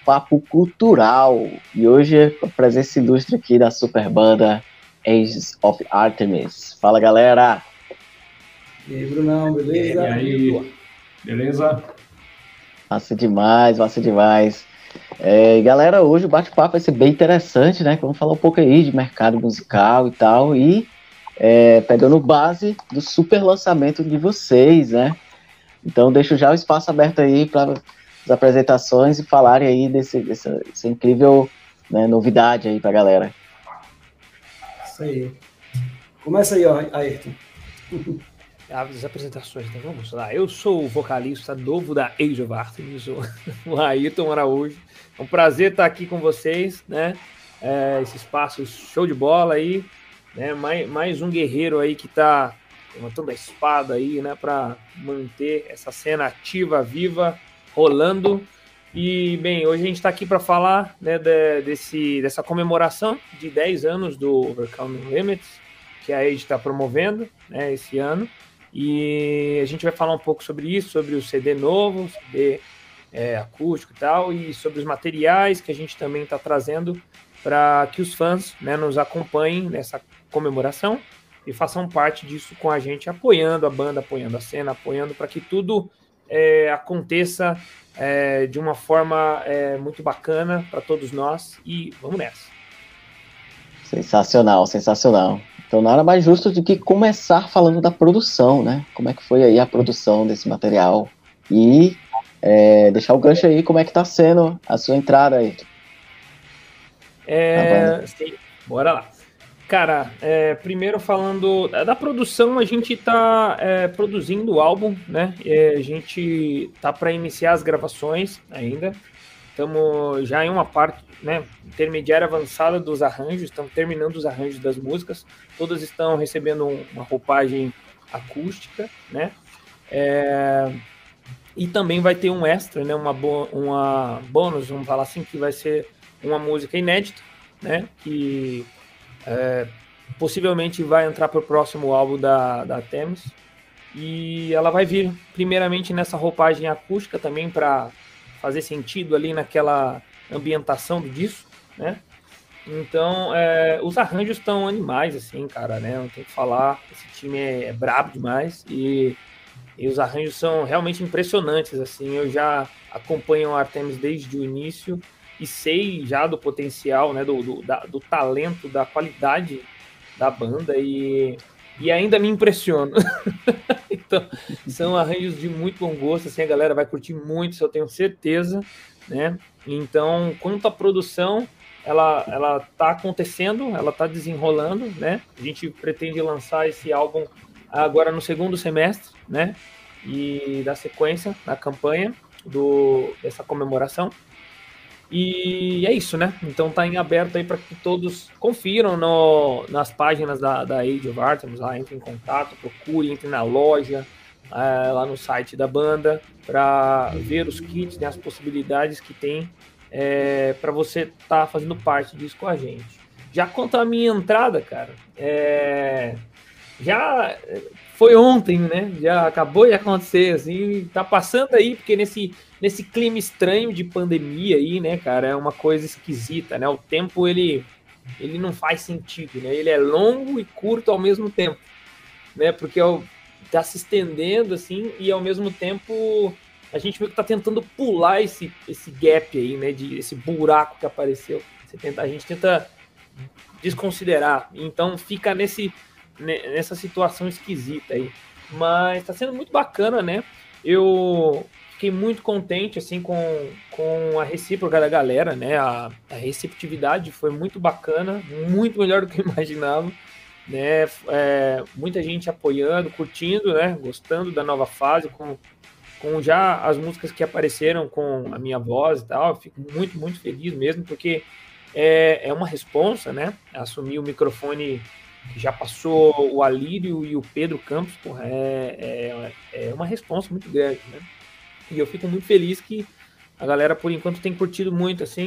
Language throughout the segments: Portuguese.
bate-papo cultural. E hoje, com a presença ilustre aqui da super banda Ages of Artemis. Fala, galera! E aí, Brunão, beleza? E aí, beleza? Massa demais, massa demais. Galera, hoje o bate-papo vai ser bem interessante, né? Vamos falar um pouco aí de mercado musical e tal. E pegando base do super lançamento de vocês, né? Então, deixo já o espaço aberto aí para as apresentações e falarem aí dessa incrível, né, novidade aí para a galera. Isso aí. Começa aí, ó, Ayrton. As apresentações, então vamos lá. Eu sou o vocalista novo da Age of Artemis, o Ayrton Araújo. É um prazer estar aqui com vocês, né? Esse espaço show de bola aí, né? Mais um guerreiro aí que está levantando a espada aí, né? Para manter essa cena ativa, viva, rolando. E, bem, hoje a gente está aqui para falar, né, dessa comemoração de 10 anos do Overcoming Limits, que a Age está promovendo, né, esse ano. E a gente vai falar um pouco sobre isso, sobre o CD novo, CD acústico e tal, e sobre os materiais que a gente também está trazendo para que os fãs, né, nos acompanhem nessa comemoração e façam parte disso com a gente, apoiando a banda, apoiando a cena, apoiando para que tudo aconteça de uma forma muito bacana para todos nós. E vamos nessa. Sensacional, sensacional. Então nada mais justo do que começar falando da produção, né? Como é que foi aí a produção desse material e deixar o gancho aí, como é que tá sendo a sua entrada aí. Sim, bora lá. Cara, primeiro falando da produção, a gente tá produzindo o álbum, né? A gente tá para iniciar as gravações ainda. Estamos já em uma parte, né, intermediária avançada dos arranjos, estamos terminando os arranjos das músicas, todas estão recebendo uma roupagem acústica, né? E também vai ter um extra, né, uma bônus, vamos falar assim, que vai ser uma música inédita, né, que possivelmente vai entrar para o próximo álbum da Temis, e ela vai vir primeiramente nessa roupagem acústica também para fazer sentido ali naquela ambientação do disco, né? Então, os arranjos estão animais, assim, cara, né? Não tem o que falar, esse time é brabo demais e os arranjos são realmente impressionantes, assim. Eu já acompanho o Artemis desde o início e sei já do potencial, né? Do talento, da qualidade da banda e ainda me impressiono. Então, são arranjos de muito bom gosto, assim, a galera vai curtir muito, isso eu tenho certeza, né? Então, quanto à produção, ela tá acontecendo, ela tá desenrolando, né? A gente pretende lançar esse álbum agora no segundo semestre, né? E dar sequência na campanha dessa comemoração. E é isso, né? Então tá em aberto aí para que todos confiram nas páginas da Age of Artemis, lá, entrem em contato, procurem, entrem na loja, lá no site da banda, para ver os kits, né, as possibilidades que tem para você estar fazendo parte disso com a gente. Já quanto à minha entrada, cara, já foi ontem, né? Já acabou de acontecer, assim, tá passando aí, porque nesse clima estranho de pandemia aí, né, cara, é uma coisa esquisita, né? O tempo, ele não faz sentido, né? Ele é longo e curto ao mesmo tempo, né? Porque tá se estendendo, assim, e ao mesmo tempo a gente meio que tá tentando pular esse gap aí, né? Esse buraco que apareceu. A gente tenta desconsiderar, então fica nessa situação esquisita aí, mas tá sendo muito bacana, né? Eu fiquei muito contente, assim, com a recíproca da galera, né? A receptividade foi muito bacana, muito melhor do que eu imaginava, né? Muita gente apoiando, curtindo, né? Gostando da nova fase, com já as músicas que apareceram com a minha voz e tal. Eu fico muito, muito feliz mesmo, porque é uma responsa, né? Assumir o microfone que já passou o Alírio e o Pedro Campos, porra, é uma responsa muito grande, né? E eu fico muito feliz que a galera, por enquanto, tem curtido muito, assim.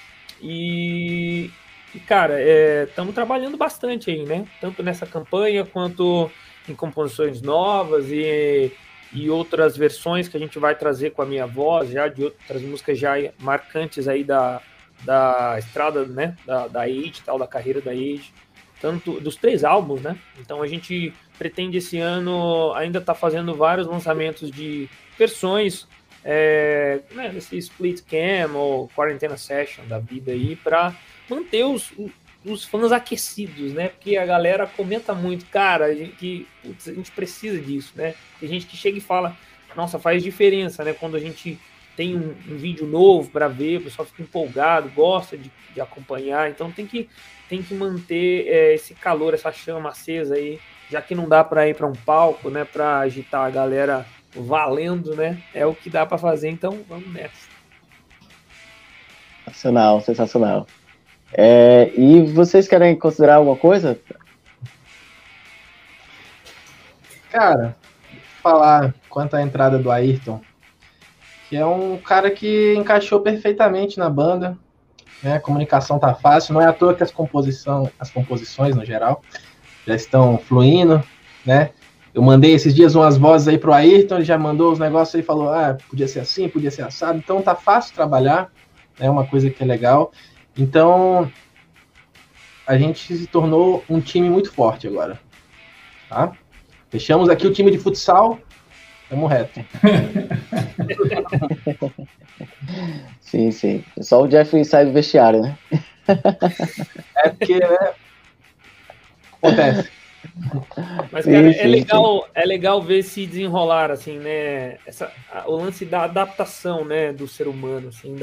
E cara, estamos trabalhando bastante aí, né? Tanto nessa campanha, quanto em composições novas e e outras versões que a gente vai trazer com a minha voz, já de outras músicas já marcantes aí da estrada, né, da Age, tal, da carreira da Age, tanto dos 3 álbuns, né? Então a gente pretende esse ano ainda estar fazendo vários lançamentos de versões, né, desse Split Cam ou Quarantena Session da vida aí, para manter os fãs aquecidos, né? Porque a galera comenta muito, cara, a gente precisa disso, né? Tem gente que chega e fala, nossa, faz diferença, né? Quando a gente tem um vídeo novo para ver, o pessoal fica empolgado, gosta de acompanhar, então tem que manter esse calor, essa chama acesa aí, já que não dá para ir para um palco, né? Para agitar a galera valendo, né? É o que dá para fazer, então vamos nessa. Sensacional, sensacional. E vocês querem considerar alguma coisa? Cara, falar quanto à entrada do Ayrton, que é um cara que encaixou perfeitamente na banda, né? A comunicação tá fácil, não é à toa que as composições no geral já estão fluindo, né? Eu mandei esses dias umas vozes aí pro Ayrton, ele já mandou os negócios aí e falou, podia ser assim, podia ser assado, então tá fácil trabalhar, é uma coisa que é legal. Então, a gente se tornou um time muito forte agora, tá? Fechamos aqui o time de futsal, tamo reto. Sim, sim. Só o Jeff sai do vestiário, né? É porque, né? Acontece. Mas, cara, é legal ver se desenrolar, assim, né? O lance da adaptação, né, do ser humano, assim,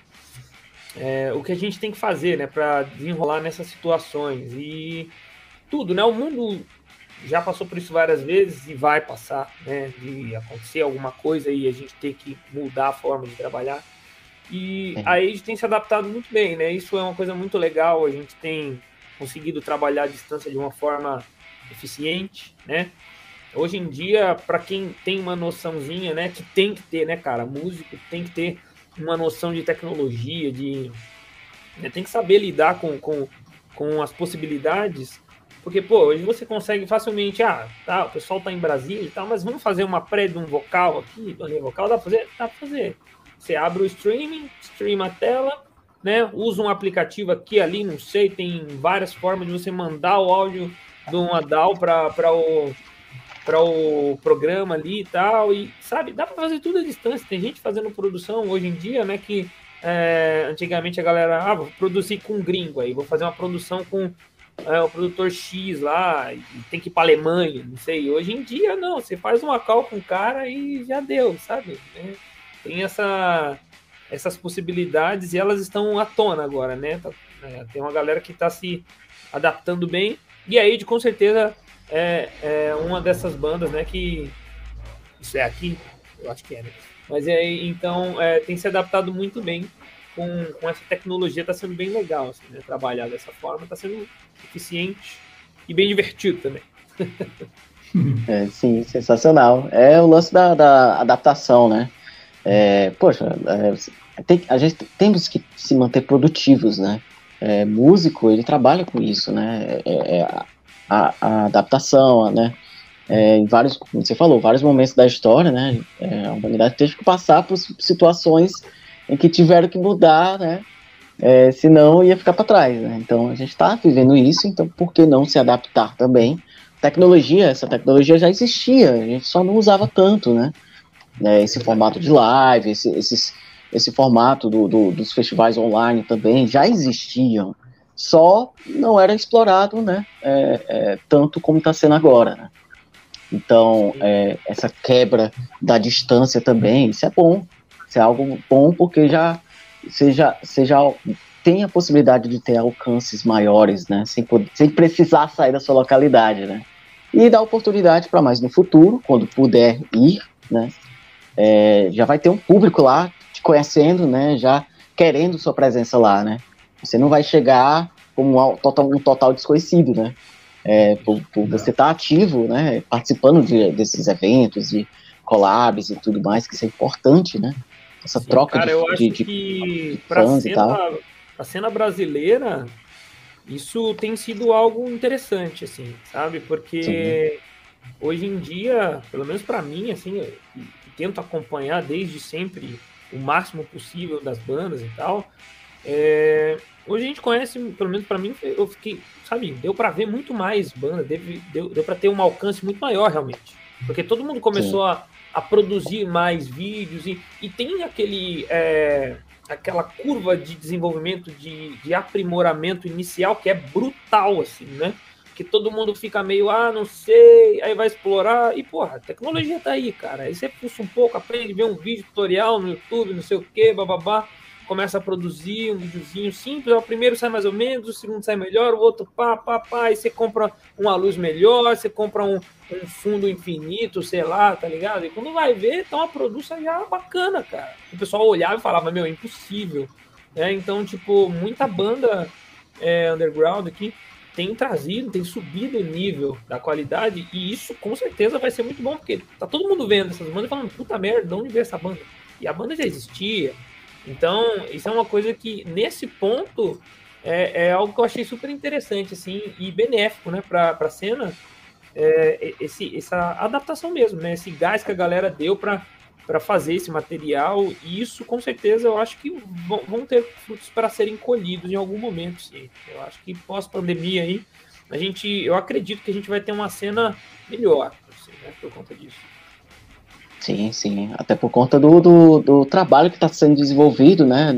o que a gente tem que fazer, né, para desenrolar nessas situações. E tudo, né? O mundo já passou por isso várias vezes e vai passar, né? De acontecer alguma coisa e a gente ter que mudar a forma de trabalhar. E a Age tem se adaptado muito bem, né? Isso é uma coisa muito legal. A gente tem conseguido trabalhar à distância de uma forma eficiente, né? Hoje em dia, para quem tem uma noçãozinha, né, que tem que ter, né, cara, músico tem que ter uma noção de tecnologia, né, tem que saber lidar com as possibilidades, porque, pô, hoje você consegue facilmente, tá, o pessoal tá em Brasília e tal, mas vamos fazer uma pré de um vocal aqui, de um vocal, dá pra fazer? Dá pra fazer. Você abre o streaming, streama a tela, né, usa um aplicativo aqui, ali, não sei, tem várias formas de você mandar o áudio de uma DAW para o programa ali e tal, e sabe, dá para fazer tudo à distância. Tem gente fazendo produção hoje em dia, né, que antigamente a galera, vou produzir com um gringo aí, vou fazer uma produção com o produtor X lá, e tem que ir para Alemanha, não sei. Hoje em dia, não, você faz uma call com o cara e já deu, sabe? Tem essas possibilidades e elas estão à tona agora, né? Tem uma galera que está se adaptando bem, e a Age com certeza é uma dessas bandas, né, que isso é aqui, eu acho que né? Mas então tem se adaptado muito bem com essa tecnologia, tá sendo bem legal, assim, né? Trabalhar dessa forma, tá sendo eficiente e bem divertido também. Sim, sensacional. É o lance da adaptação, né? A gente temos que se manter produtivos, né? Músico, ele trabalha com isso, né? A adaptação, né? Em vários, como você falou, vários momentos da história, né? A humanidade teve que passar por situações em que tiveram que mudar, né? Senão ia ficar para trás, né? Então a gente está vivendo isso, então por que não se adaptar também? Essa tecnologia já existia, a gente só não usava tanto, né? Esse formato de live, esse formato dos festivais online também já existiam, só não era explorado, né, tanto como está sendo agora, né? Então, essa quebra da distância também, isso é bom, isso é algo bom, porque você já tem a possibilidade de ter alcances maiores, né, sem precisar sair da sua localidade, né, e dá oportunidade para mais no futuro, quando puder ir, né, já vai ter um público lá te conhecendo, né, já querendo sua presença lá, né. Você não vai chegar como um total desconhecido, né, por você estar ativo, né, participando desses eventos, de collabs e tudo mais, que isso é importante, né, essa troca cara, eu acho de que fãs e tal. A cena brasileira, isso tem sido algo interessante, assim, sabe, porque hoje em dia, pelo menos para mim, assim, eu tento acompanhar desde sempre o máximo possível das bandas e tal. Hoje a gente conhece, pelo menos para mim, eu fiquei, sabe, deu para ver muito mais banda, deu para ter um alcance muito maior realmente, porque todo mundo começou a produzir mais vídeos e tem aquela curva de desenvolvimento, de aprimoramento inicial que é brutal, assim, né? Que todo mundo fica meio, não sei, aí vai explorar, e porra, a tecnologia tá aí, cara. Aí você puxa um pouco, aprende, vê um vídeo tutorial no YouTube, não sei o que, bababá, começa a produzir um videozinho simples, o primeiro sai mais ou menos, o segundo sai melhor, o outro pá, aí você compra uma luz melhor, você compra um fundo infinito, sei lá, tá ligado? E quando vai ver, tá uma produção já bacana, cara. O pessoal olhava e falava, meu, é impossível. Então, tipo, muita banda underground aqui tem subido o nível da qualidade, e isso com certeza vai ser muito bom, porque tá todo mundo vendo essas bandas e falando, puta merda, de onde veio essa banda? E a banda já existia. Então, isso é uma coisa que, nesse ponto, é algo que eu achei super interessante, assim, e benéfico, né, pra cena, essa adaptação mesmo, né, esse gás que a galera deu para fazer esse material, e isso, com certeza, eu acho que vão ter frutos para serem colhidos em algum momento, sim. Eu acho que pós-pandemia aí, eu acredito que a gente vai ter uma cena melhor, assim, né, por conta disso. Sim, até por conta do trabalho que está sendo desenvolvido, né,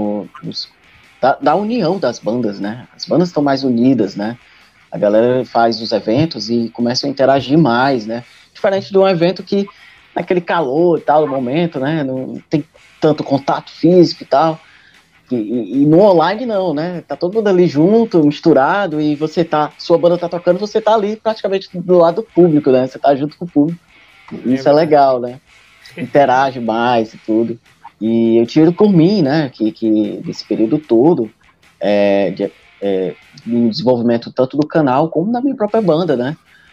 da união das bandas, né, as bandas estão mais unidas, né, a galera faz os eventos e começa a interagir mais, né, diferente de um evento que, naquele calor e tal, no momento, né, não tem tanto contato físico e tal, e no online não, né, tá todo mundo ali junto, misturado, e sua banda tá tocando, você tá ali praticamente do lado do público, né, você tá junto com o público. Isso é legal, né? Interage mais e tudo. E eu tiro por mim, né? Que desse período todo, no desenvolvimento tanto do canal como da minha própria banda, né?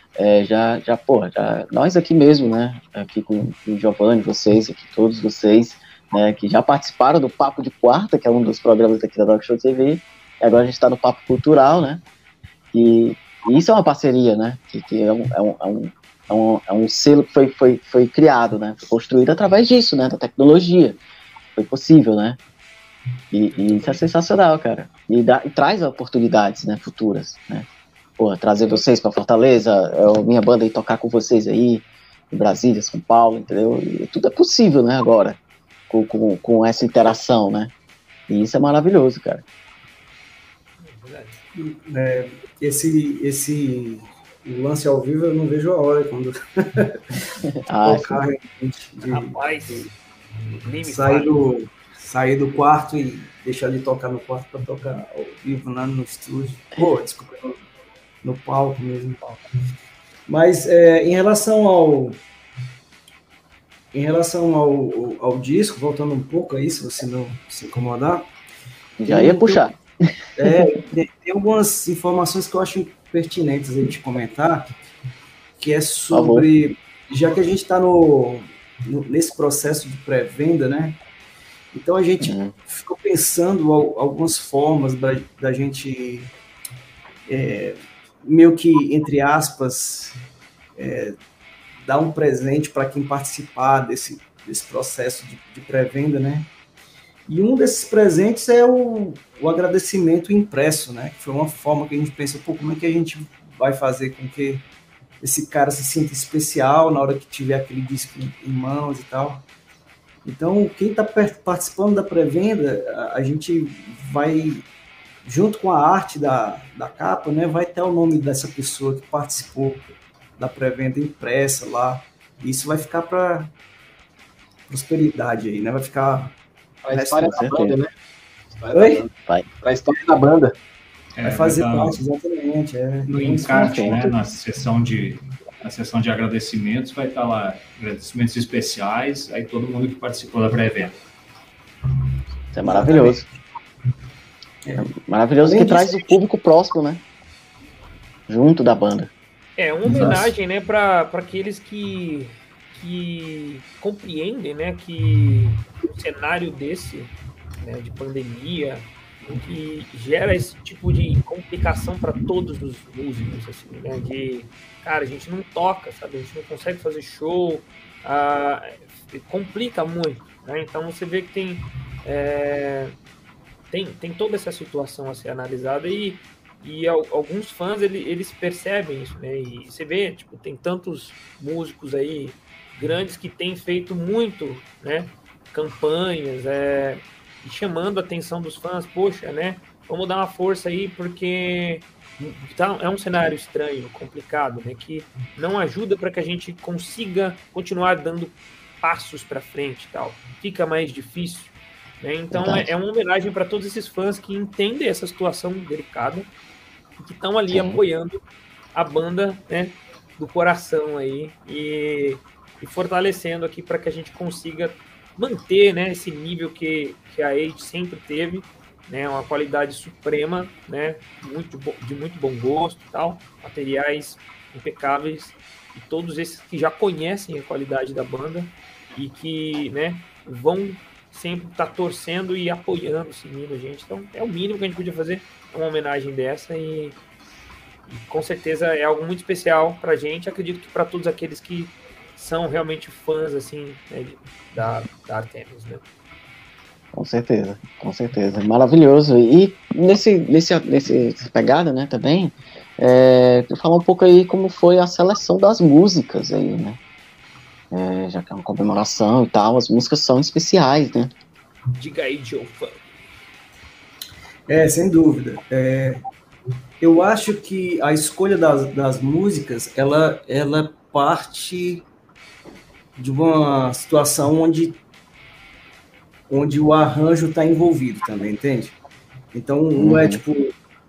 Nós aqui mesmo, né? Aqui com o Giovanni, vocês, aqui todos vocês, né? Que já participaram do Papo de Quarta, que é um dos programas aqui da Rock Show TV. E agora a gente está no Papo Cultural, né? E isso é uma parceria, né? Que é um selo que foi criado, né? Foi construído através disso, né? Da tecnologia. Foi possível, né? E isso é sensacional, cara. E traz oportunidades, né? Futuras, né? Porra, trazer vocês para Fortaleza, minha banda aí tocar com vocês aí, em Brasília, São Paulo, entendeu? E tudo é possível, né? Agora, com essa interação, né? E isso é maravilhoso, cara. Esse lance ao vivo eu não vejo a hora quando sair do quarto e deixar de tocar no quarto para tocar ao vivo lá no estúdio. Desculpa, no palco mesmo. Mas em relação ao disco, voltando um pouco aí, se você não se incomodar. Já ia puxar. Tem algumas informações que eu acho pertinentes a gente comentar, que é sobre, já que a gente está nesse processo de pré-venda, né? Então a gente ficou pensando algumas formas da gente meio que, entre aspas, dar um presente para quem participar desse processo de pré-venda, né? E um desses presentes é o agradecimento impresso, né? Que foi uma forma que a gente pensou, como é que a gente vai fazer com que esse cara se sinta especial na hora que tiver aquele disco em mãos e tal. Então, quem está participando da pré-venda, a gente vai, junto com a arte da capa, né? Vai ter o nome dessa pessoa que participou da pré-venda impressa lá. E isso vai ficar para prosperidade aí, né? Vai ficar... Para a história da banda, né? Para a história da banda. Vai fazer parte, exatamente. No encarte, né? Na sessão de agradecimentos, vai estar lá agradecimentos especiais, aí todo mundo que participou da pré-venda. Isso é maravilhoso. Maravilhoso que traz o público próximo, né? Junto da banda. É uma homenagem, né, para aqueles que compreendem, né, que um cenário desse, né, de pandemia, que gera esse tipo de complicação para todos os músicos, assim, né? De, cara, a gente não toca, sabe? A gente não consegue fazer show, complica muito, né? Então você vê que tem toda essa situação a ser analisada e alguns fãs, eles percebem isso, né? E você vê, tipo, tem tantos músicos aí grandes que têm feito muito, né? Campanhas, e chamando a atenção dos fãs, poxa, né? Vamos dar uma força aí, porque é um cenário estranho, complicado, né? Que não ajuda para que a gente consiga continuar dando passos para frente e tal. Fica mais difícil, né? Então é uma homenagem para todos esses fãs que entendem essa situação delicada e que estão ali apoiando a banda, né? Do coração aí e fortalecendo aqui para que a gente consiga manter, né, esse nível que a Age sempre teve, né, uma qualidade suprema, né, de muito bom gosto e tal, materiais impecáveis, e todos esses que já conhecem a qualidade da banda e que, né, vão sempre estar torcendo e apoiando, seguindo a gente. Então é o mínimo que a gente podia fazer, uma homenagem dessa, e com certeza é algo muito especial pra gente, acredito que para todos aqueles que são realmente fãs, assim, né, da Artemis, né? Com certeza. Maravilhoso. E nessa pegada, né, também, eu falar um pouco aí como foi a seleção das músicas aí, né? Já que é uma comemoração e tal, as músicas são especiais, né? Diga aí, Joe. Sem dúvida. Eu acho que a escolha das músicas, ela parte de uma situação onde o arranjo está envolvido também, entende? Então, não é tipo...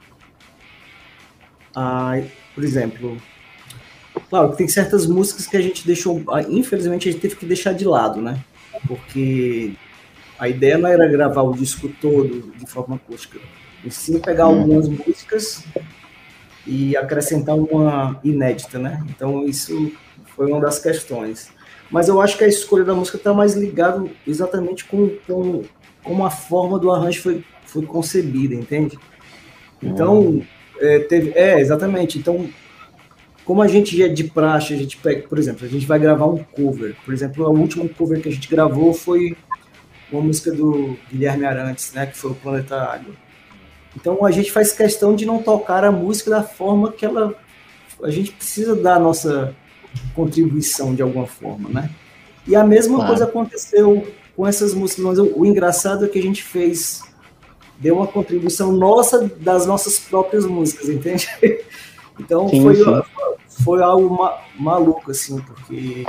por exemplo, claro que tem certas músicas que a gente deixou... Infelizmente, a gente teve que deixar de lado, né? Porque a ideia não era gravar o disco todo de forma acústica, e sim pegar algumas músicas e acrescentar uma inédita, né? Então, isso foi uma das questões. Mas eu acho que a escolha da música está mais ligada exatamente com a forma do arranjo foi concebida, entende? Então, exatamente. Então, como a gente é de praxe, a gente pega, por exemplo, a gente vai gravar um cover. Por exemplo, o último cover que a gente gravou foi uma música do Guilherme Arantes, né? Que foi o Planeta Água. Então, a gente faz questão de não tocar a música da forma que a gente precisa dar a nossa contribuição de alguma forma, né? E a mesma coisa aconteceu com essas músicas, mas o engraçado é que a gente deu uma contribuição nossa das nossas próprias músicas, entende? Então sim. Foi algo maluco, assim, porque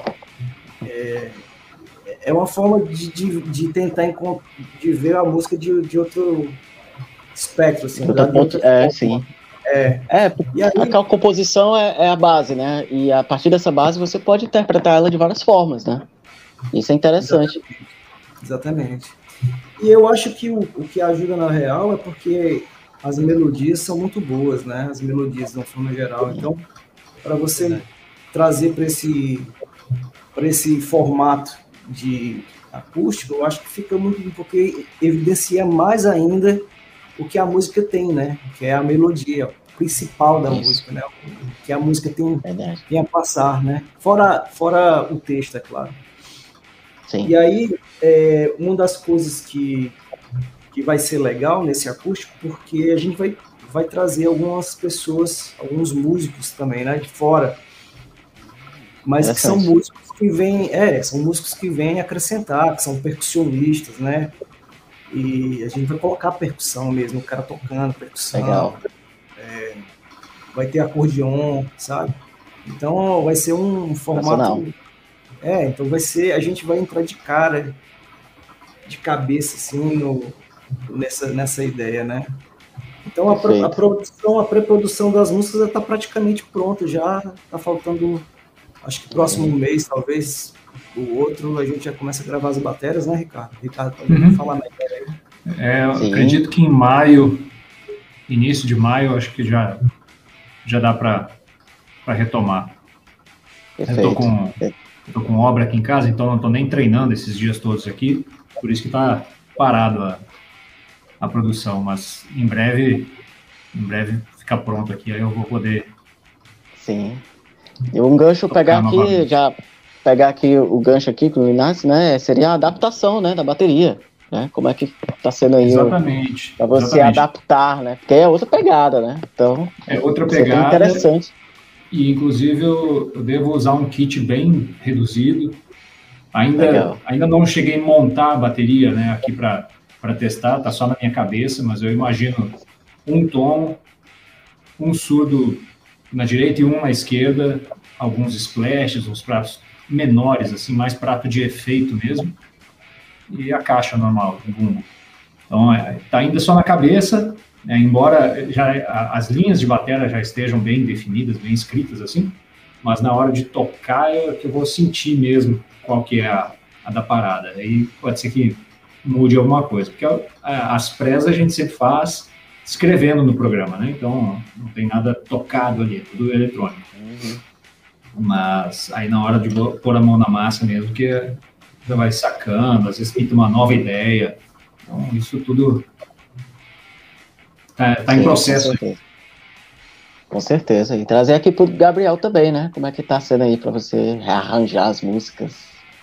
é uma forma de tentar de ver a música de outro espectro, assim. Sim. E aí, aquela composição é a base, né? E a partir dessa base você pode interpretar ela de várias formas, né? Isso é interessante. Exatamente. E eu acho que o que ajuda na real é porque as melodias são muito boas, né? As melodias, de uma forma geral. Então, para você trazer para esse formato de acústico, eu acho que fica muito, porque evidencia mais ainda o que a música tem, né? Que é a melodia principal da música, né? O que a música tem a passar, né? Fora o texto, é claro. Sim. E aí, uma das coisas que vai ser legal nesse acústico, porque a gente vai trazer algumas pessoas, alguns músicos também, né? De fora. Mas que são músicos que vêm acrescentar, que são percussionistas, né? E a gente vai colocar percussão mesmo, o cara tocando percussão. Legal. Vai ter acordeon, sabe? Então vai ser um formato... então vai ser... A gente vai entrar de cara, de cabeça, assim, nessa ideia, né? Então a pré-produção das músicas já está praticamente pronta, já tá faltando, acho que próximo mês, talvez, o outro, a gente já começa a gravar as baterias, né, Ricardo? Ricardo, pode falar na ideia aí. Eu acredito que em maio, início de maio, acho que já dá para retomar. Perfeito. Eu tô com obra aqui em casa, então não tô nem treinando esses dias todos aqui, por isso que tá parado a produção, mas em breve fica pronto aqui, aí eu vou poder... Sim. E um gancho pegar aqui o gancho aqui com o Inácio, né? Seria a adaptação, né, da bateria, né? Como é que tá sendo aí Exatamente. Para você adaptar, né? Porque é outra pegada, né? Então, é outra pegada interessante. E inclusive eu devo usar um kit bem reduzido. Ainda não cheguei a montar a bateria, né, aqui para testar, tá só na minha cabeça, mas eu imagino um tom, um surdo na direita e um na esquerda, alguns splashes, uns pratos menores, assim, mais prato de efeito mesmo, e a caixa normal, o bumbo. Então, tá ainda só na cabeça, né, embora as linhas de bateria já estejam bem definidas, bem escritas, assim, mas na hora de tocar é que eu vou sentir mesmo qual que é a da parada. Aí pode ser que mude alguma coisa, porque as prés a gente sempre faz escrevendo no programa, né? Então não tem nada tocado ali, é tudo eletrônico. Mas aí na hora de pôr a mão na massa mesmo, que já vai sacando, às vezes pinta uma nova ideia. Então isso tudo tá em processo. Com certeza. E trazer aqui pro Gabriel também, né? Como é que tá sendo aí para você rearranjar as músicas?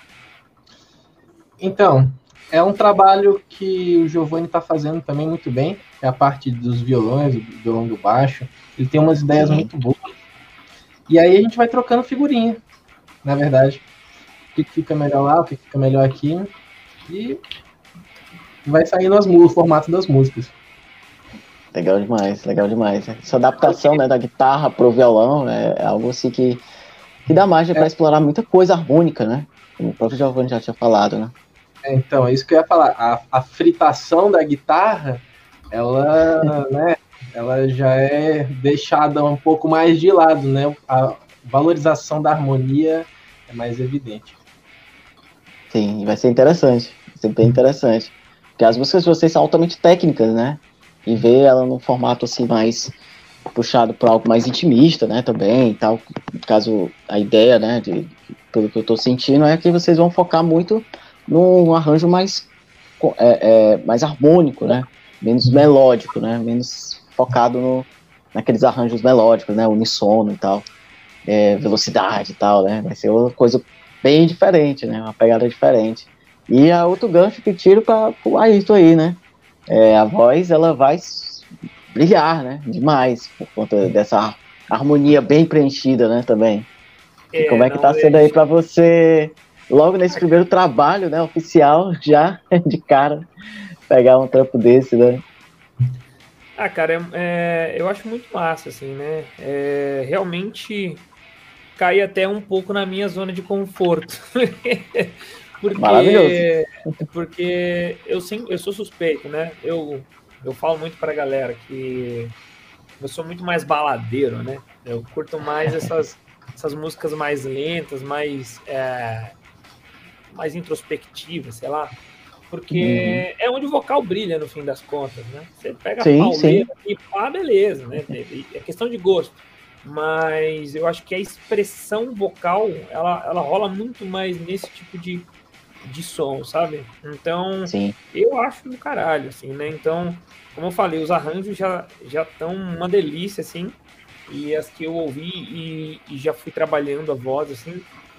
Então, é um trabalho que o Giovanni tá fazendo também muito bem. É a parte dos violões, do violão do baixo. Ele tem umas ideias muito boas. E aí a gente vai trocando figurinha, na verdade. O que fica melhor lá, o que fica melhor aqui. E vai saindo o formato das músicas. Legal demais, legal demais. Essa adaptação, né, da guitarra pro violão é algo assim que dá margem para explorar muita coisa harmônica, né? Como o próprio Giovanni já tinha falado, né? Então, é isso que eu ia falar. A fritação da guitarra, ela, né, ela já é deixada um pouco mais de lado, né? A valorização da harmonia é mais evidente. Sim, vai ser interessante. Vai ser bem interessante. Porque as músicas de vocês são altamente técnicas, né? E ver ela num formato assim mais puxado para algo mais intimista, né, também, e tal. No caso, a ideia, né, pelo que eu tô sentindo, é que vocês vão focar muito num arranjo mais harmônico, né, menos melódico, né, menos focado naqueles arranjos melódicos, né, unissono e tal, velocidade e tal, né, vai ser uma coisa bem diferente, né, uma pegada diferente. E a outro gancho que tiro para o Ayrton aí, né, a voz, ela vai brilhar, né, demais, por conta dessa harmonia bem preenchida, né, também. E como é que tá sendo aí para você, logo nesse primeiro trabalho, né, oficial, já de cara, pegar um trampo desse, né? Ah, cara, eu acho muito massa, assim, né, realmente cai até um pouco na minha zona de conforto. Porque eu sou suspeito, né? Eu falo muito pra galera que eu sou muito mais baladeiro, né? Eu curto mais essas músicas mais lentas, mais introspectivas, sei lá. Porque é onde o vocal brilha, no fim das contas, né? Você pega a pauleira e pá, beleza, né? É questão de gosto. Mas eu acho que a expressão vocal, ela rola muito mais nesse tipo de som, sabe? Então, eu acho do caralho, assim, né? Então, como eu falei, os arranjos já estão uma delícia, assim, e as que eu ouvi e já fui trabalhando a voz, assim,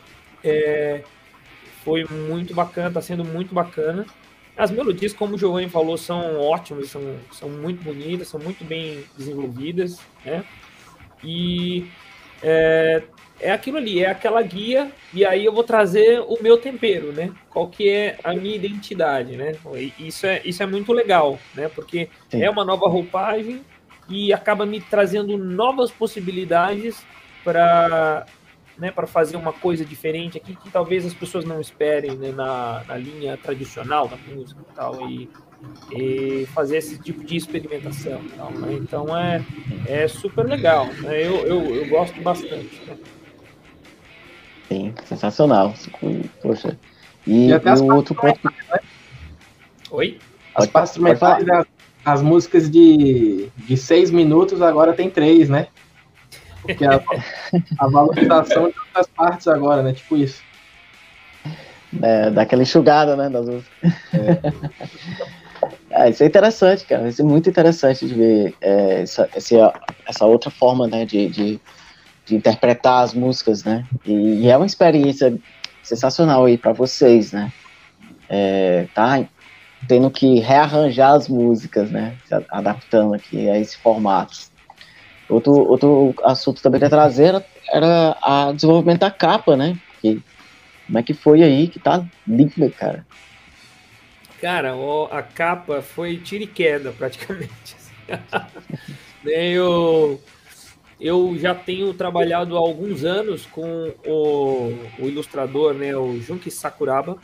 foi muito bacana, tá sendo muito bacana. As melodias, como o Giovanni falou, são ótimas, são muito bonitas, são muito bem desenvolvidas, né? E é aquilo ali, é aquela guia, e aí eu vou trazer o meu tempero, né? Qual que é a minha identidade, né? Isso é muito legal, né? Porque é uma nova roupagem e acaba me trazendo novas possibilidades para fazer uma coisa diferente aqui que talvez as pessoas não esperem, né? Na linha tradicional da música e tal, e fazer esse tipo de experimentação e tal, né? Então é super legal, né? Eu gosto bastante, né? Sim, sensacional. Poxa. E até o outro ponto. Né? Oi? As partes metais, as músicas de 6 minutos agora tem 3, né? Porque a valorização de outras partes agora, né? Tipo isso. Dá aquela enxugada, né? Das músicas. Isso é interessante, cara. Isso é muito interessante de ver essa outra forma, né, de interpretar as músicas, né? E é uma experiência sensacional aí para vocês, né? Tá tendo que rearranjar as músicas, né? Se adaptando aqui a esse formato. Outro assunto também que eu ia trazer era o desenvolvimento da capa, né? Como é que foi aí? Que tá linda, cara. Cara, a capa foi tiro e queda, praticamente. Eu já tenho trabalhado há alguns anos com o ilustrador, né, o Junki Sakuraba.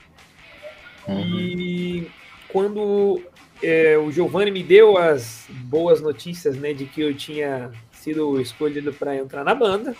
E quando o Giovanni me deu as boas notícias, né, de que eu tinha sido escolhido para entrar na banda,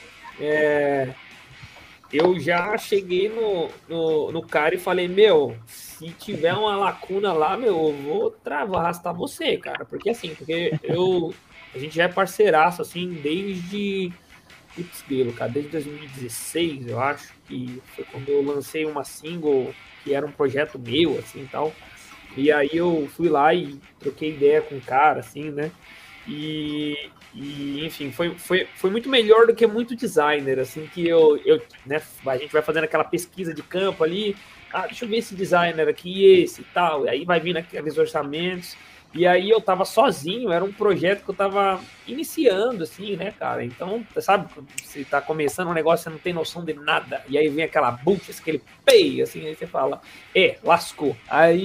eu já cheguei no cara e falei, se tiver uma lacuna lá, eu vou arrastar você, cara. Porque a gente já é parceiraço, assim, desde cara, desde 2016, eu acho, que foi quando eu lancei uma single, que era um projeto meu, assim, tal. E aí eu fui lá e troquei ideia com o cara, assim, né? E enfim, foi muito melhor do que muito designer, assim, que né, a gente vai fazendo aquela pesquisa de campo ali, deixa eu ver esse designer aqui e esse e tal, e aí vai vindo aqueles orçamentos, e aí eu tava sozinho, era um projeto que eu tava iniciando, assim, né, cara, então, sabe, quando você tá começando um negócio, você não tem noção de nada, e aí vem aquela bucha, aquele pay, assim, aí você fala, lascou,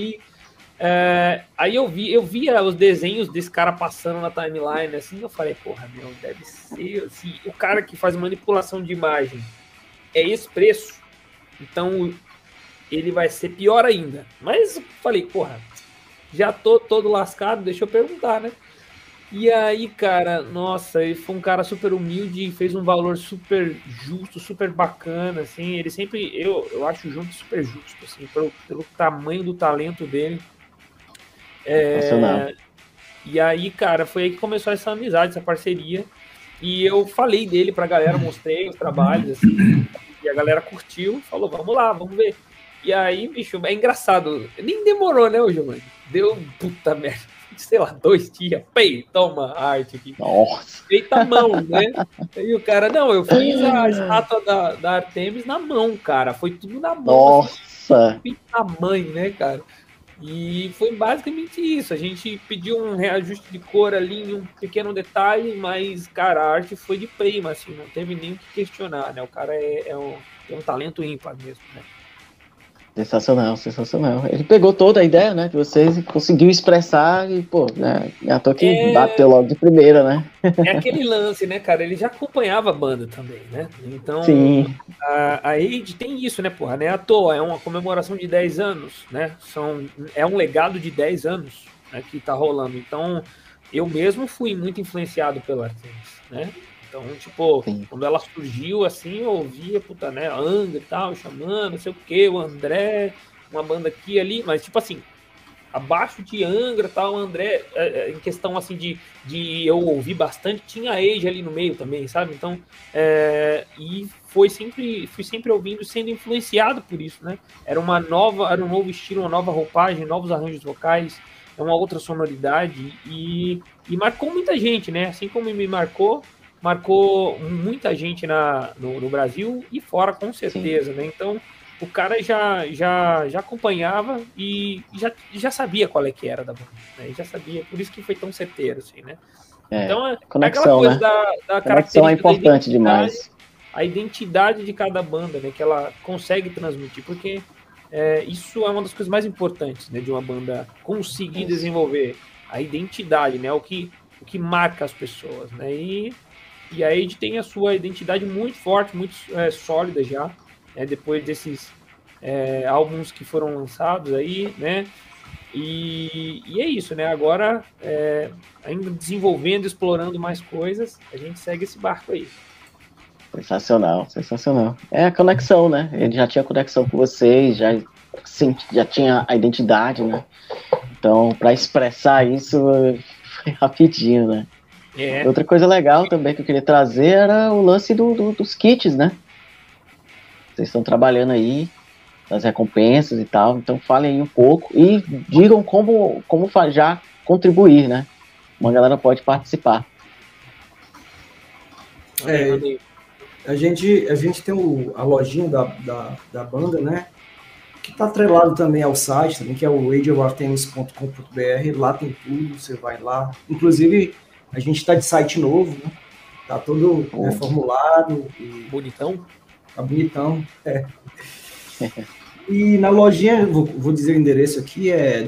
aí eu via os desenhos desse cara passando na timeline, assim, eu falei, porra, deve ser, assim, o cara que faz manipulação de imagem é esse preço, então ele vai ser pior ainda. Mas eu falei, porra, já tô todo lascado, deixa eu perguntar, né? E aí, cara, nossa, ele foi um cara super humilde, fez um valor super justo, super bacana, assim, ele sempre, eu acho o Junto super justo, assim, pelo tamanho do talento dele. E aí, cara, foi aí que começou essa amizade, essa parceria. E eu falei dele pra galera, mostrei os trabalhos, assim, e a galera curtiu, falou, vamos lá, vamos ver. E aí, bicho, é engraçado. Nem demorou, né, Giovanni? Deu, puta merda, sei lá, 2 dias. Toma a arte aqui. Nossa. Feita à mão, né? E o cara, não, eu fiz a estátua da Artemis na mão, cara. Foi tudo na mão. Nossa. Assim, tamanho, né, cara? E foi basicamente isso. A gente pediu um reajuste de cor ali em um pequeno detalhe, mas, cara, a arte foi de prima, assim, não teve nem o que questionar, né? O cara tem um talento ímpar mesmo, né? Sensacional, sensacional. Ele pegou toda a ideia, né, de vocês e conseguiu expressar e, pô, né, a toa que bateu logo de primeira, né? É aquele lance, né, cara? Ele já acompanhava a banda também, né? Então, sim. A Age tem isso, né, porra? Não é à toa, é uma comemoração de 10 anos, né? É um legado de 10 anos, né, que tá rolando. Então, eu mesmo fui muito influenciado pela Artemis, né? Então, tipo, quando ela surgiu, assim, eu ouvia, puta, né, Angra e tal, chamando, não sei o quê, o André, uma banda aqui e ali, mas, tipo assim, abaixo de Angra, tal, o André, em questão, assim, de eu ouvir bastante, tinha a Age ali no meio também, sabe? Então, e fui sempre ouvindo, sendo influenciado por isso, né? Era um novo estilo, uma nova roupagem, novos arranjos vocais, uma outra sonoridade, e marcou muita gente, né? Assim como me marcou muita gente no Brasil e fora, com certeza, né? Então, o cara já acompanhava e já sabia qual é que era da banda, né? Já sabia, por isso que foi tão certeiro, assim, né? Então, conexão, aquela coisa, né? da conexão é importante demais. A identidade de cada banda, né? Que ela consegue transmitir, porque isso é uma das coisas mais importantes, né? De uma banda conseguir desenvolver a identidade, né? O que marca as pessoas, né? E a Age tem a sua identidade muito forte, muito sólida já, depois desses álbuns que foram lançados aí, né? E é isso, né? Agora, ainda desenvolvendo, explorando mais coisas, a gente segue esse barco aí. Sensacional, sensacional. É a conexão, né? Ele já tinha conexão com vocês, já tinha a identidade, né? Então, para expressar isso, foi rapidinho, né? Outra coisa legal também que eu queria trazer era o lance dos kits, né? Vocês estão trabalhando aí das recompensas e tal. Então falem aí um pouco e digam como já contribuir, né? Uma galera pode participar. A gente tem a lojinha da banda, né? Que está atrelado também ao site, também, que é o ageofartemis.com.br. Lá tem tudo, você vai lá. Inclusive, a gente está de site novo, né? Tá todo reformulado. Bonitão? Tá bonitão, E na lojinha, vou dizer o endereço aqui, é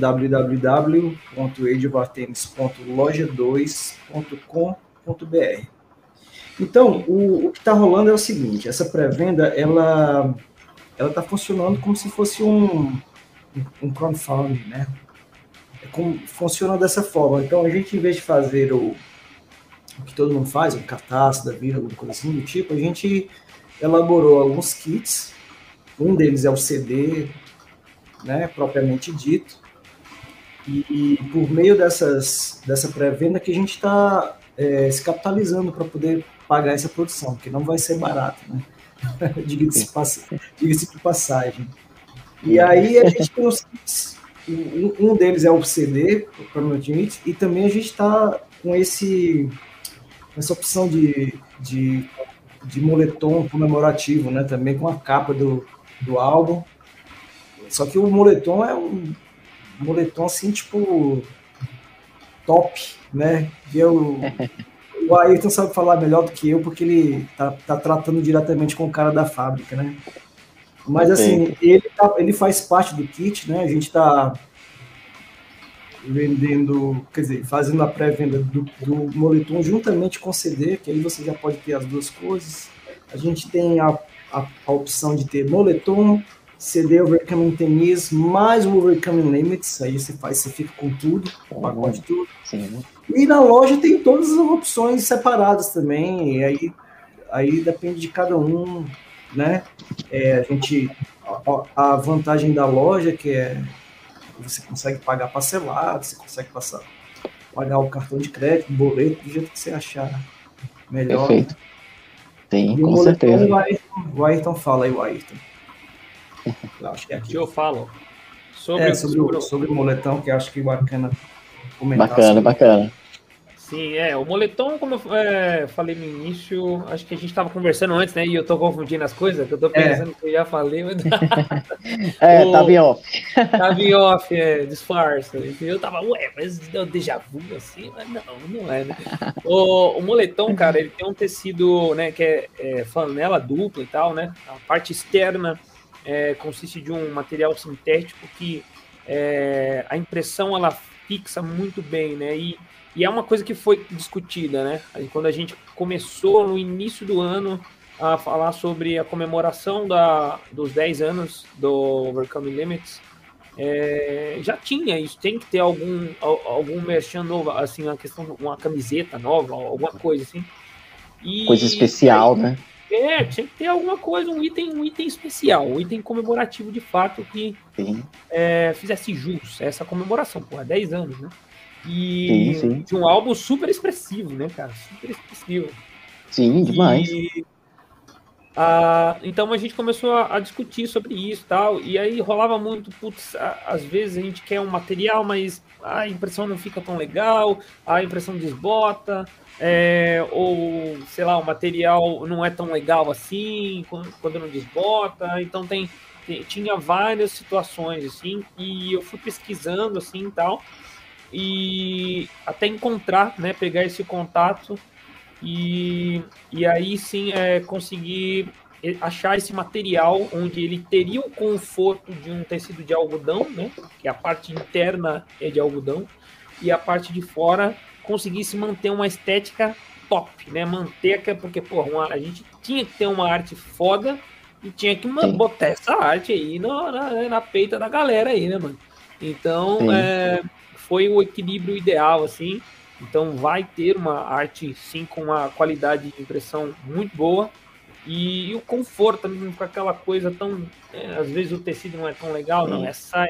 www.ageofartemis.loja2.com.br. Então, o que está rolando é o seguinte, essa pré-venda, ela está funcionando como se fosse um crowdfunding, né? Funciona dessa forma. Então, a gente, em vez de fazer o que todo mundo faz, um catarse da vida, alguma coisa assim do tipo, a gente elaborou alguns kits. Um deles é o CD, né, propriamente dito. E por meio dessa pré-venda que a gente está se capitalizando para poder pagar essa produção, que não vai ser barato, né? Diga-se de passagem. E aí a gente tem os kits, um deles é o CD, propriamente, e também a gente está com essa opção de moletom comemorativo, né? Também com a capa do álbum. Só que o moletom é um moletom assim, tipo, top, né? O Ayrton sabe falar melhor do que eu, porque ele tá tratando diretamente com o cara da fábrica, né? Mas assim, ele faz parte do kit, né? A gente tá vendendo, quer dizer, fazendo a pré-venda do moletom juntamente com o CD, que aí você já pode ter as duas coisas. A gente tem a opção de ter moletom, CD Overcoming Tennis, mais o Overcoming Limits, aí você fica com tudo, o pacote tudo. Sim. E na loja tem todas as opções separadas também, e aí depende de cada um, né? A vantagem da loja que é você consegue pagar parcelado, você consegue pagar o cartão de crédito, boleto, do jeito que você achar melhor. Perfeito. Sim, e com certeza. O Ayrton fala aí, o Ayrton. Eu acho que é aqui. Eu falo. Sobre o moletom, que eu acho que é bacana comentar. Bacana. Sim, o moletom, como eu falei no início, acho que a gente estava conversando antes, né? E eu tô confundindo as coisas, que eu tô pensando que eu já falei. Mas... tava em off. Tava em off, disfarça. Eu tava, mas deu déjà vu assim? Mas não é, né? O moletom, cara, ele tem um tecido, né, que é flanela dupla e tal, né? A parte externa consiste de um material sintético que a impressão, ela fixa muito bem, né? E é uma coisa que foi discutida, né? Quando a gente começou no início do ano a falar sobre a comemoração dos 10 anos do Overcoming Limits, já tinha isso, tem que ter algum merchan novo, assim, uma questão de uma camiseta nova, alguma coisa assim. Coisa especial, né? Tinha que ter alguma coisa, um item especial, um item comemorativo de fato que fizesse jus a essa comemoração, 10 anos, né? E sim. de um álbum super expressivo, né, cara? Super expressivo. Sim, demais. Então a gente começou a discutir sobre isso e tal, e aí rolava muito, às vezes a gente quer um material, mas a impressão não fica tão legal, a impressão desbota, ou, sei lá, o material não é tão legal assim, quando não desbota, então tinha várias situações, assim, e eu fui pesquisando, assim, e tal, e até encontrar, né, pegar esse contato e aí sim conseguir achar esse material onde ele teria o conforto de um tecido de algodão, né, que a parte interna é de algodão e a parte de fora conseguisse manter uma estética top, né, porque a gente tinha que ter uma arte foda e tinha que botar essa arte aí na peita da galera aí, né, mano? Então foi o equilíbrio ideal, assim. Então vai ter uma arte, sim, com uma qualidade de impressão muito boa e o conforto também, com aquela coisa tão... às vezes o tecido não é tão legal, não. Essa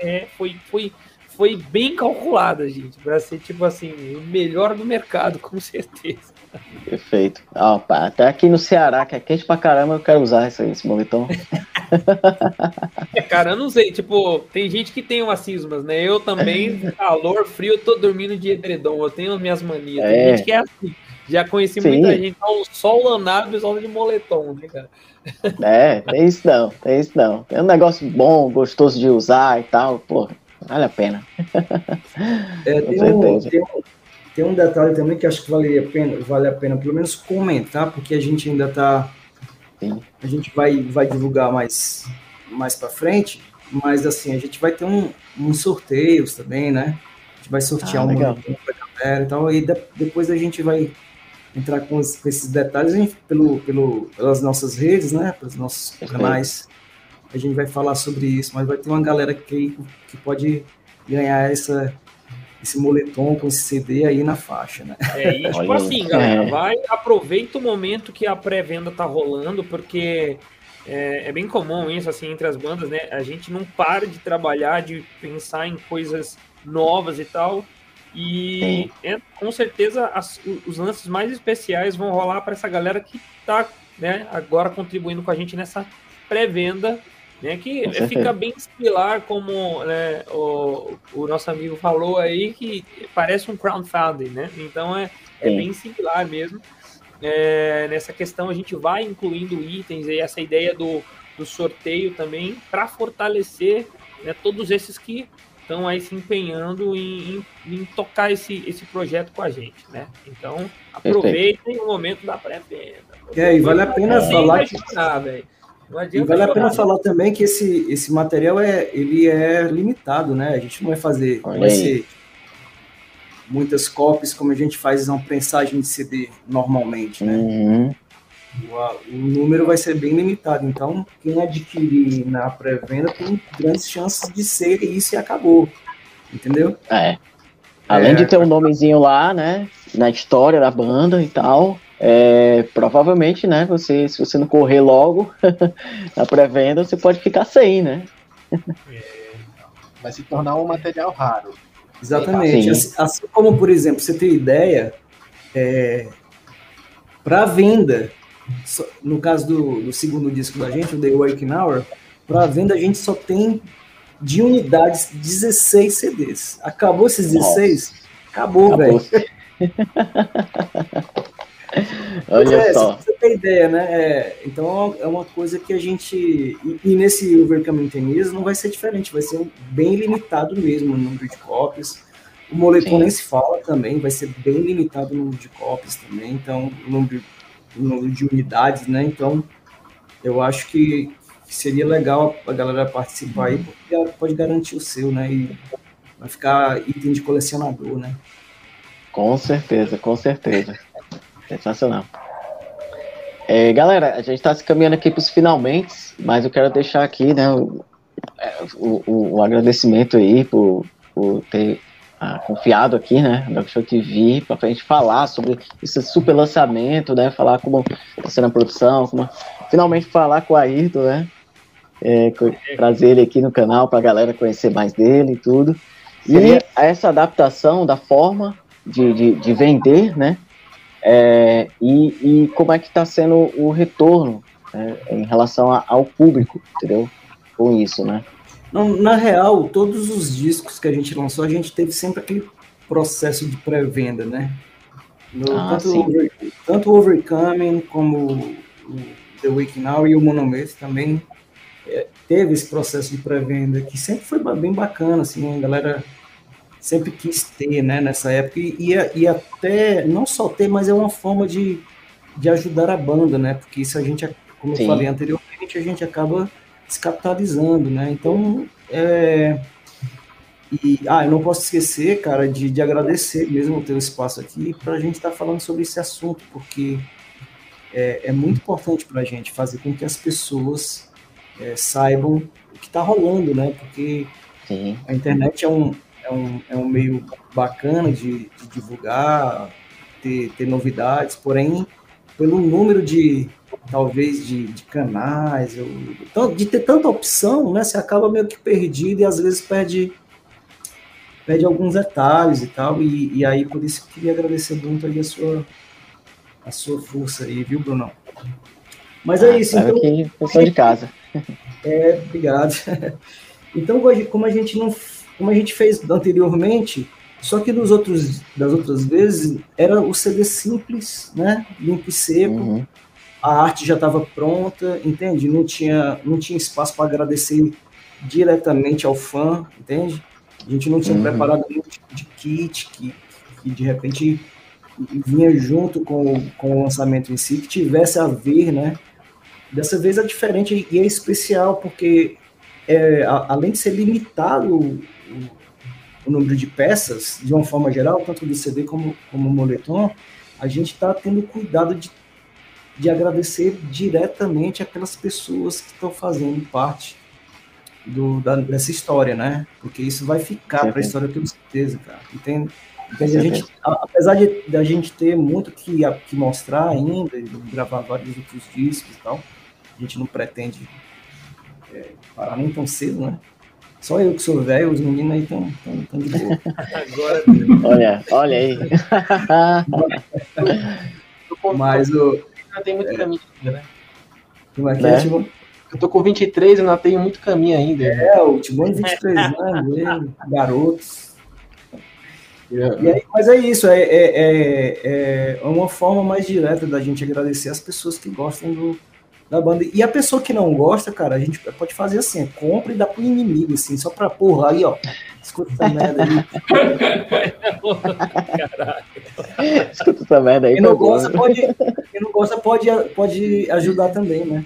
foi bem calculada, gente, para ser, tipo assim, o melhor do mercado, com certeza. Perfeito. Até aqui no Ceará, que é quente pra caramba, eu quero usar esse moletom. Cara, eu não sei, tipo, tem gente que tem umas cismas, né? Eu também, calor, frio, eu tô dormindo de edredom, eu tenho as minhas manias. Tem gente que é assim. Já conheci muita gente, então, só o lanado e só de moletom, né, cara? Tem isso não, tem isso não. É um negócio bom, gostoso de usar e tal, pô, vale a pena. Tem um detalhe também que acho que vale a pena pelo menos comentar, porque a gente ainda tá... Sim. A gente vai divulgar mais para frente, mas assim, a gente vai ter uns sorteios também, né? A gente vai sortear um pra galera e tal, e depois a gente vai entrar com esses detalhes pelas nossas redes, né? Pelos nossos canais. A gente vai falar sobre isso, mas vai ter uma galera que pode ganhar esse moletom com esse CD aí na faixa, né? E tipo assim, galera, aproveita o momento que a pré-venda tá rolando, porque é bem comum isso, assim, entre as bandas, né? A gente não para de trabalhar, de pensar em coisas novas e tal, e com certeza os lances mais especiais vão rolar para essa galera que tá, né, agora contribuindo com a gente nessa pré-venda, né, que fica bem similar, como, né, o nosso amigo falou aí, que parece um crowdfunding, né? Então é bem similar mesmo. Nessa questão a gente vai incluindo itens e essa ideia do sorteio também para fortalecer, né, todos esses que estão aí se empenhando em tocar esse projeto com a gente, né? Então aproveitem o momento da pré-venda. E vale a pena falar E vale a pena falar também que esse material ele é limitado, né? A gente não vai fazer, vai ser muitas cópias como a gente faz uma prensagem de CD normalmente, né? Uhum. O número vai ser bem limitado, então quem adquirir na pré-venda tem grandes chances de ser isso e acabou, entendeu? Além de ter um nomezinho lá, né, na história da banda e tal, provavelmente, né, se você não correr logo na pré-venda, você pode ficar sem, né? Vai se tornar um material raro. Exatamente. Assim como, por exemplo, você tem ideia, para venda, no caso do segundo disco da gente, o The Waking Hour, para venda a gente só tem de unidades 16 CDs. Acabou esses 16? Acabou, velho. Olha só. Você tem ideia, né? Então é uma coisa que a gente... E nesse Overcoming Tenis não vai ser diferente, vai ser bem limitado mesmo o número de cópias. O moletom nem se fala também, vai ser bem limitado o número de cópias também, então o número de unidades, né? Então eu acho que seria legal a galera participar aí, porque ela pode garantir o seu, né? E vai ficar item de colecionador, né? Com certeza, com certeza. Sensacional. Galera, a gente está se caminhando aqui para os finalmente, mas eu quero deixar aqui, né, o agradecimento aí por ter confiado aqui, né, no Show TV, para a gente falar sobre esse super lançamento, né, falar como está sendo a produção, finalmente falar com o Ayrton, né, trazer ele aqui no canal para a galera conhecer mais dele e tudo. E essa adaptação da forma de vender, né, e como é que está sendo o retorno, né, em relação ao público, entendeu? Com isso, né? Não, na real, todos os discos que a gente lançou, a gente teve sempre aquele processo de pré-venda, né? Tanto o Overcoming como o The Waking Hour e o Monomyth também teve esse processo de pré-venda, que sempre foi bem bacana, assim, a galera sempre quis ter, né, nessa época, e até, não só ter, mas é uma forma de ajudar a banda, né, porque isso a gente, como eu falei anteriormente, a gente acaba se capitalizando, né, então, eu não posso esquecer, cara, de agradecer mesmo o teu espaço aqui, para a gente estar falando sobre esse assunto, porque é muito importante para a gente fazer com que as pessoas saibam o que está rolando, né, porque a internet é um meio bacana de divulgar, ter novidades, porém, pelo número talvez de canais, de ter tanta opção, né, você acaba meio que perdido e às vezes perde alguns detalhes e tal, e aí por isso eu queria agradecer muito aí a sua força aí, viu, Brunão? Mas é isso, então... Que de casa. Obrigado. Então, como a gente fez anteriormente, só que das outras vezes era o CD simples, né? Limpo e seco. A arte já estava pronta, entende? Não tinha espaço para agradecer diretamente ao fã, entende? A gente não tinha preparado nenhum tipo de kit que de repente vinha junto com o lançamento em si, que tivesse a ver, né? Dessa vez é diferente e é especial porque além de ser limitado o número de peças, de uma forma geral, tanto do CD como o moletom, a gente está tendo cuidado de agradecer diretamente aquelas pessoas que estão fazendo parte dessa história, né? Porque isso vai ficar para a história, eu tenho certeza, cara. Entende? A gente, apesar de a gente ter muito que mostrar ainda, e gravar vários outros discos e tal, a gente não pretende parar nem tão cedo, né? Só eu que sou velho, os meninos aí estão de boa. Agora... Olha aí. Mas ainda tem muito caminho ainda, né? Como é que é, Timão? Eu tô com 23 e ainda tenho muito caminho ainda. O Timão 23 anos, garotos. E aí, mas é isso, é uma forma mais direta da gente agradecer as pessoas que gostam da banda. E a pessoa que não gosta, cara, a gente pode fazer assim, compra e dá pro inimigo, assim, só pra porra aí, ó. Escuta essa merda aí. Escuta essa merda aí. Quem não gosta pode ajudar também, né?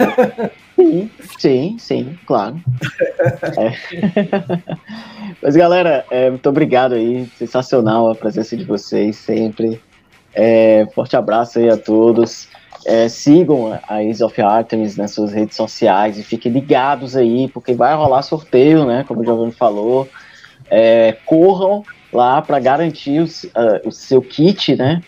Sim, claro. Mas, galera, muito obrigado aí. Sensacional a presença de vocês sempre. Forte abraço aí a todos. Sigam a Ease of Artemis nas suas redes sociais e fiquem ligados aí, porque vai rolar sorteio, né? Como o Giovanni falou. Corram lá para garantir o seu kit, né?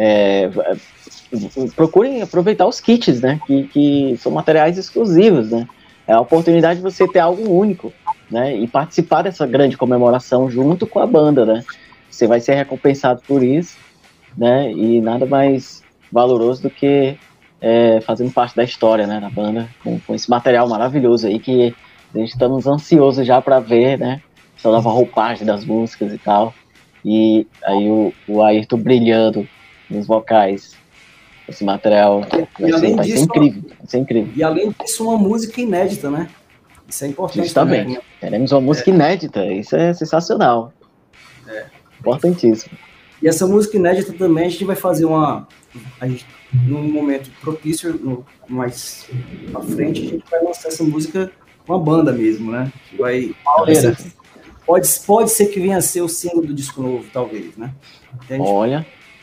Procurem aproveitar os kits, né? Que são materiais exclusivos, né? É a oportunidade de você ter algo único, né? E participar dessa grande comemoração junto com a banda, né? Você vai ser recompensado por isso, né? E nada mais valoroso do que fazendo parte da história, né? Da banda, com esse material maravilhoso aí que a gente estamos ansiosos já para ver, né? Essa nova roupagem das músicas e tal. E aí o Ayrton brilhando nos vocais. Esse material vai ser incrível. E além disso, uma música inédita, né? Isso é importante. Justamente. Também. Teremos uma música inédita. Isso é sensacional. Importantíssimo. E essa música inédita também a gente vai fazer num momento propício, mais pra frente, a gente vai lançar essa música com a banda mesmo, né? Pode ser que venha a ser o single do disco novo, talvez, né? Entende? Olha.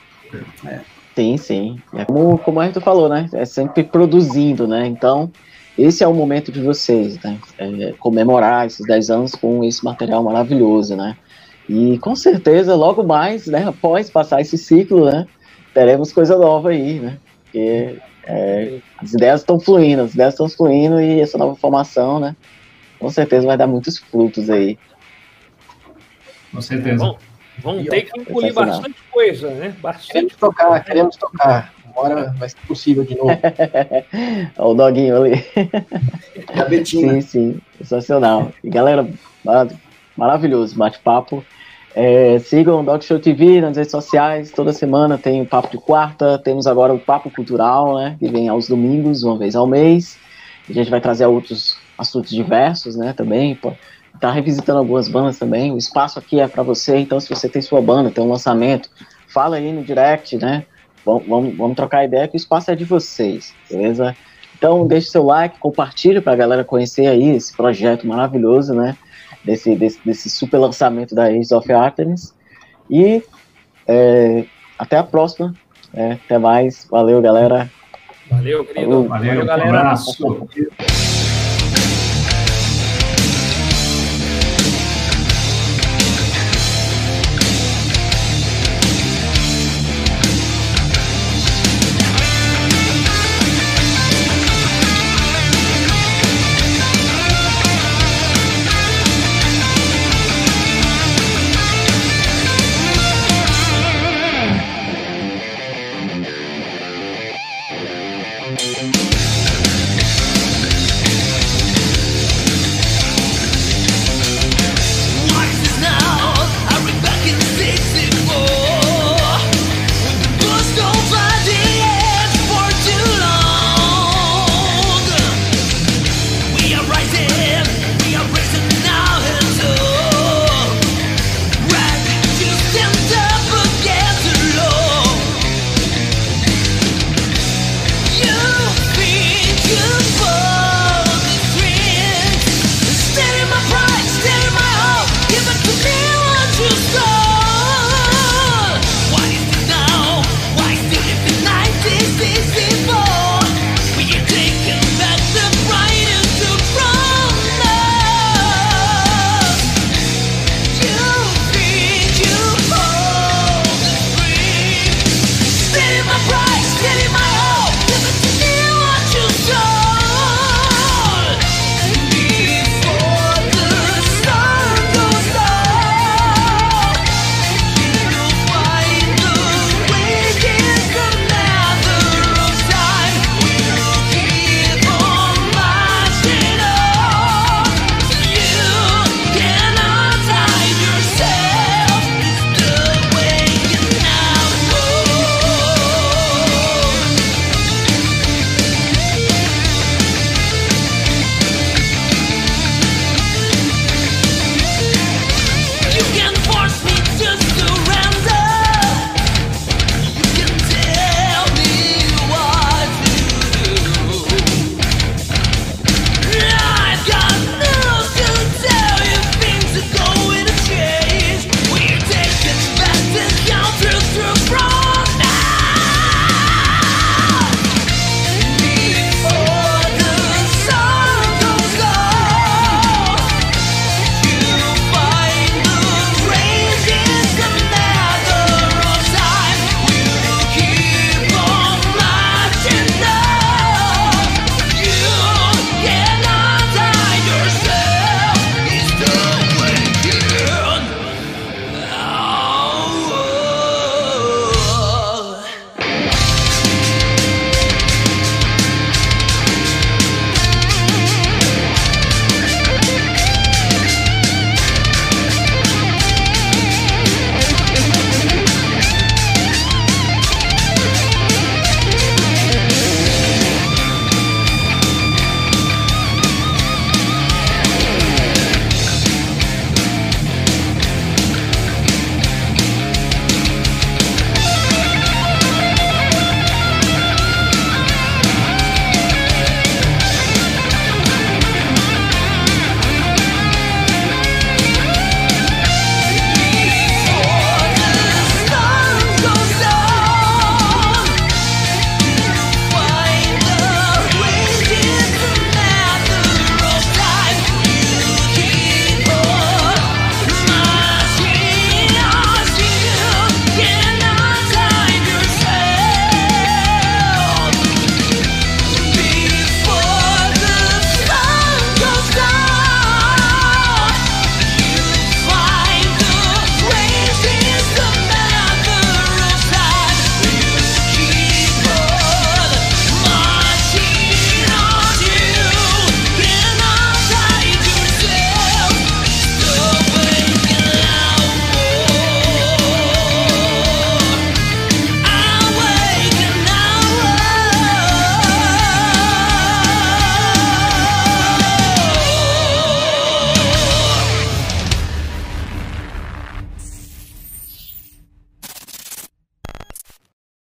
Sim. Como a gente falou, né? É sempre produzindo, né? Então, esse é o momento de vocês, né? Comemorar esses 10 anos com esse material maravilhoso, né? E com certeza, logo mais, né? Após passar esse ciclo, né? Teremos coisa nova aí, né? Porque as ideias estão fluindo e essa nova formação, né? Com certeza vai dar muitos frutos aí. Com certeza. Vão ter que engolir bastante coisa, né? Queremos tocar. Agora vai ser possível de novo. Olha o doguinho ali. A Betina. Sim. Sensacional. E galera, maravilhoso bate-papo. Sigam o Doc Show TV nas redes sociais. Toda semana tem o Papo de Quarta. Temos agora o Papo Cultural, né? Que vem aos domingos, uma vez ao mês. A gente vai trazer outros assuntos diversos, né? Também, tá revisitando algumas bandas também. O espaço aqui é para você, então se você tem sua banda, tem um lançamento, fala aí no direct, né? Vamos trocar ideia que o espaço é de vocês, beleza? Então deixe seu like, compartilhe para a galera conhecer aí esse projeto maravilhoso, né? Desse super lançamento da Ease of Artemis. E até a próxima. Até mais. Valeu, galera. Valeu, querido. Valeu, galera. Um abraço.